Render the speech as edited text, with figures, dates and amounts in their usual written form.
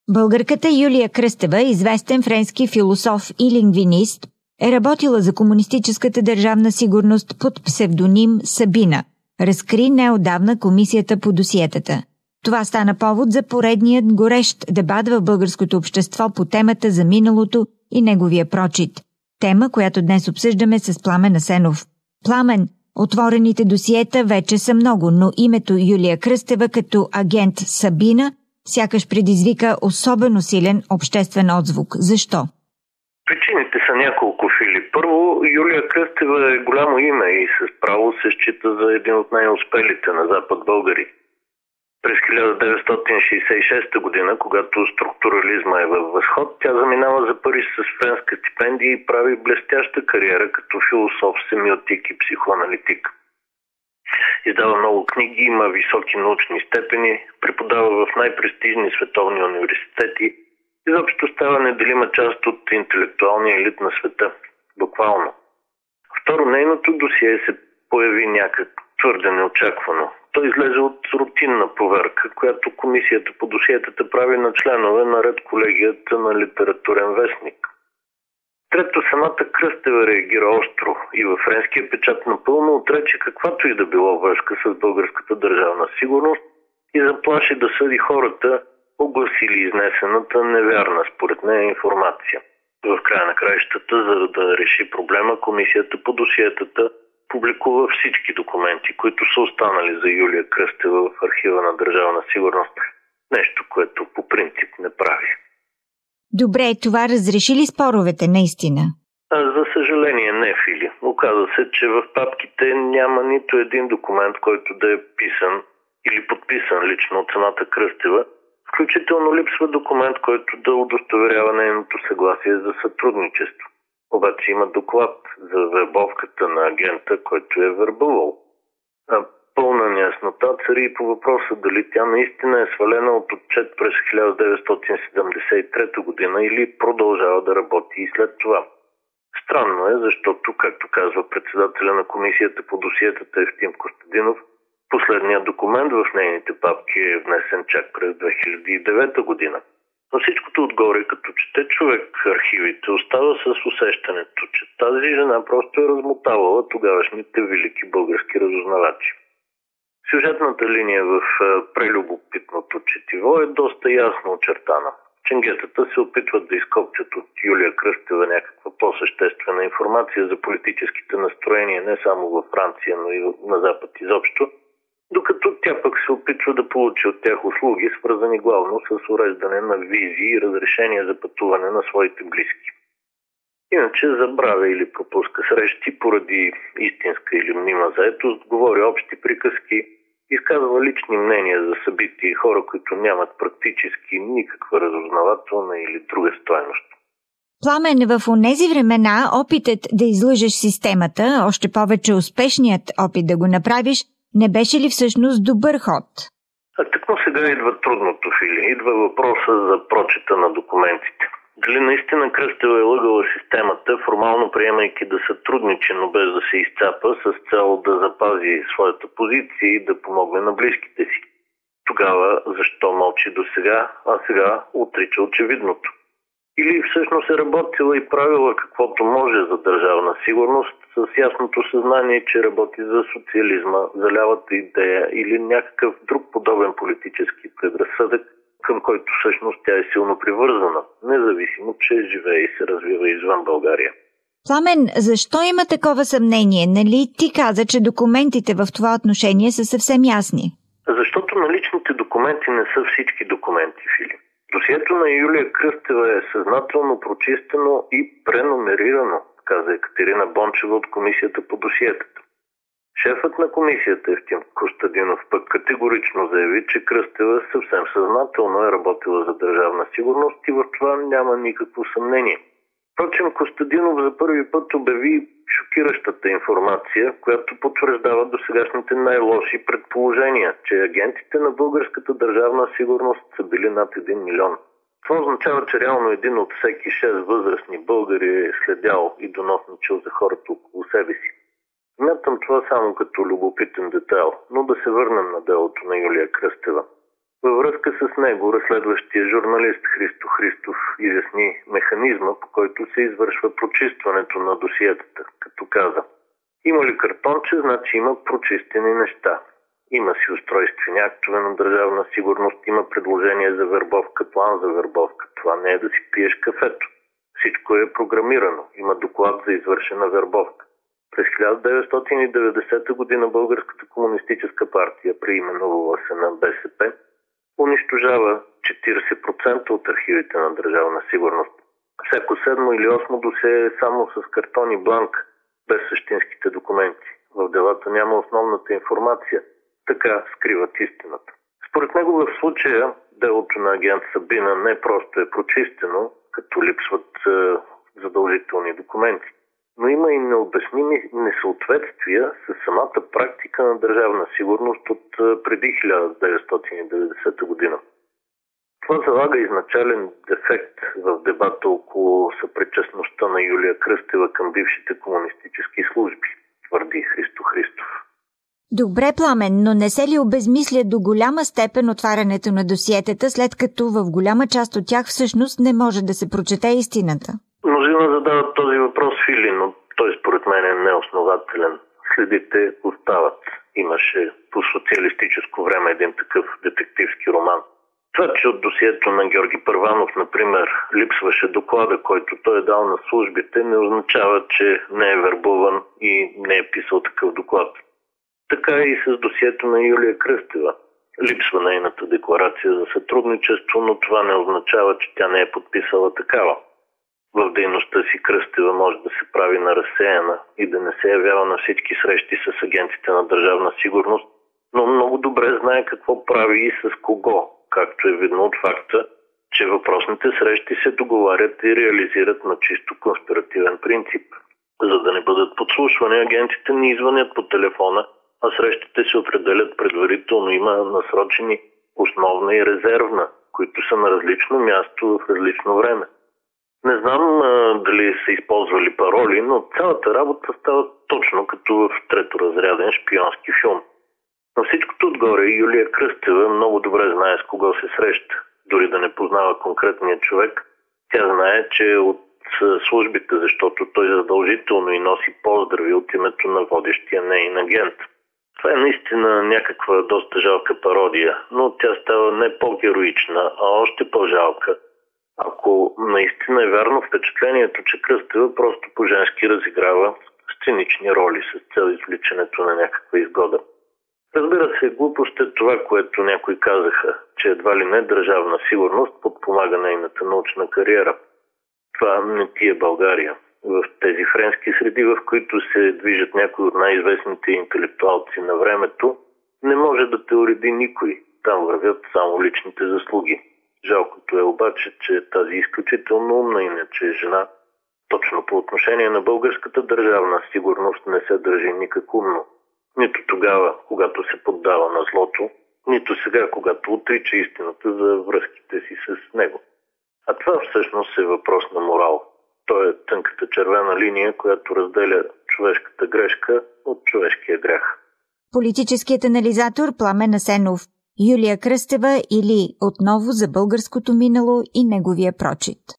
Българката Юлия Кръстева, известен френски философ и лингвинист, е работила за комунистическата държавна сигурност под псевдоним Сабина, разкри неотдавна комисията по досиетата. Това стана повод за поредният горещ дебат в българското общество по темата за миналото и неговия прочит. Тема, която днес обсъждаме с Пламен Асенов. Пламен, отворените досиета вече са много, но името Юлия Кръстева като агент Сабина сякаш предизвика особено силен обществен отзвук. Защо? Причините са няколко, Филип. Първо, Юлия Кръстева е голямо име и с право се счита за един от най-успелите на Запад българи. През 1966 година, когато структурализма е във възход, тя заминава за Париж с френска стипендия и прави блестяща кариера като философ, семиотик и психоаналитик. Издава много книги, има високи научни степени, преподава в най-престижни световни университети, изобщо става неделима част от интелектуалния елит на света. Буквално. Второ, нейното досие се появи някак твърде неочаквано. Той излезе от рутинна проверка, която комисията по досиетата прави на членове наред колегията на Литературен вестник. Трето, самата Кръстева реагира остро и във френския печат напълно отрече каквато и да било връзка с българската държавна сигурност и заплаши да съди хората, огласили изнесената невярна според нея информация. В края на краищата, за да реши проблема, комисията по досиетата публикува всички документи, които са останали за Юлия Кръстева в архива на Държавна сигурност. Нещо, което по принцип не прави. Добре, това разреши ли споровете наистина? За съжаление не, Фили. Оказва се, че в папките няма нито един документ, който да е писан или подписан лично от самата Кръстева. Включително липсва документ, който да удостоверява нейното съгласие за сътрудничество. Обаче има доклад за вербовката на агента, който е вербувал. Пълна неяснота цари и по въпроса дали тя наистина е свалена от отчет през 1973 година или продължава да работи и след това. Странно е, защото, както казва председателя на комисията по досиетата Евтим Костадинов, последният документ в нейните папки е внесен чак през 2009 година. Но всичкото отгоре, като чете човек архивите, остава с усещането, че тази жена просто е размотавала тогавашните велики български разузнавачи. Сюжетната линия в прелюбопитното четиво е доста ясно очертана. Ченгетата се опитват да изкопчат от Юлия Кръстева някаква по-съществена информация за политическите настроения не само във Франция, но и на Запад изобщо, докато тя пък се опитва да получи от тях услуги, свързани главно с уреждане на визи и разрешения за пътуване на своите близки. Иначе забравя или пропуска срещи поради истинска или мнима заетост, говори общи приказки, изказва лични мнения за събития и хора, които нямат практически никаква разузнавателна или друга стойност. Пламен, в онези времена опитът да излъжеш системата, още повече успешният опит да го направиш, не беше ли всъщност добър ход? Тъкмо сега идва трудното, Фили. Идва въпроса за прочита на документите. Дали наистина Кръстева е лъгала системата, формално приемайки да сътрудничи, но без да се изцапа, с цел да запази своята позиция и да помогне на близките си? Тогава защо мълчи до сега, а сега отрича очевидното? Или всъщност е работила и правила каквото може за държавна сигурност, с ясното съзнание, че работи за социализма, за лявата идея или някакъв друг подобен политически предразсъдък, към който всъщност тя е силно привързана, независимо, че живее и се развива извън България. Пламен, защо има такова съмнение? Нали ти каза, че документите в това отношение са съвсем ясни? Защото наличните документи не са всички документи, Филип. Досието на Юлия Кръстева е съзнателно прочистено и преномерирано, каза Екатерина Бончева от комисията по досиетата. Шефът на комисията Евтим Костадинов пък категорично заяви, че Кръстева съвсем съзнателно е работила за държавна сигурност и в това няма никакво съмнение. Впрочем, Костадинов за първи път обяви шокиращата информация, която потвърждава досегашните най-лоши предположения, че агентите на българската държавна сигурност са били над 1 милион. Това означава, че реално един от всеки 6 възрастни българи е следял и доносничил за хората около себе си. Смятам това само като любопитен детайл, но да се върнем на делото на Юлия Кръстева. Във връзка с него, разследващия журналист Христо Христов изясни механизма, по който се извършва прочистването на досиетата, като каза: има ли картонче, значи има прочистени неща. Има си устройствени актове на Държавна сигурност, има предложение за вербовка, план за вербовка. Това не е да си пиеш кафето. Всичко е програмирано. Има доклад за извършена вербовка. През 1990 година Българската комунистическа партия, преименувала се на БСП, унищожава 40% от архивите на Държавна сигурност. Всяко 7 или 8 досие е само с картон и бланк, без същинските документи. В делата няма основната информация. Така скриват истината. Според него в случая делото на агент Сабина не просто е прочистено, като липсват задължителни документи, но има и необясними несъответствия с самата практика на Държавна сигурност от преди 1990 година. Това залага изначален дефект в дебата около съпричастността на Юлия Кръстева към бившите комунистически служби, твърди Христо Христов. Добре, Пламен, но не се ли обезмисля до голяма степен отварянето на досиетата, след като в голяма част от тях всъщност не може да се прочете истината? Мнозина задават този въпрос, Фили, но той според мен е неоснователен. Следите остават. Имаше по социалистическо време един такъв детективски роман. Това, че от досието на Георги Първанов, например, липсваше доклада, който той е дал на службите, не означава, че не е вербуван и не е писал такъв доклад. Така и с досието на Юлия Кръстева. Липсва нейната декларация за сътрудничество, но това не означава, че тя не е подписала такава. В дейността си Кръстева може да се прави на разсеяна и да не се явява на всички срещи с агентите на Държавна сигурност, но много добре знае какво прави и с кого, както е видно от факта, че въпросните срещи се договарят и реализират на чисто конспиративен принцип. За да не бъдат подслушвани, агентите ни звънят по телефона, а срещите се определят предварително. Има насрочени основна и резервна, които са на различно място в различно време. Не знам дали са използвали пароли, но цялата работа става точно като в треторазряден шпионски филм. На всичкото отгоре Юлия Кръстева много добре знае с кого се среща. Дори да не познава конкретния човек, тя знае, че е от службите, защото той задължително и носи поздрави от името на водещия неин агент. Това е наистина някаква доста жалка пародия, но тя става не по-героична, а още по-жалка, ако наистина е вярно впечатлението, че Кръстева просто по-женски разиграва сценични роли с цел извличането на някаква изгода. Разбира се, глупост е това, което някои казаха, че едва ли не Държавна сигурност подпомага нейната научна кариера. Това не ти е България. В тези френски среди, в които се движат някои от най-известните интелектуалци на времето, не може да те уреди никой. Там вървят само личните заслуги. Жалкото е обаче, че тази изключително умна, иначе жена, точно по отношение на българската държавна сигурност не се държи никак умно. Нито тогава, когато се поддава на злото, нито сега, когато отрича истината за връзките си с него. А това всъщност е въпрос на морал. То е тънката червена линия, която разделя човешката грешка от човешкия грях. Политическият анализатор Пламен Асенов. Юлия Кръстева или Отново за българското минало и неговия прочит.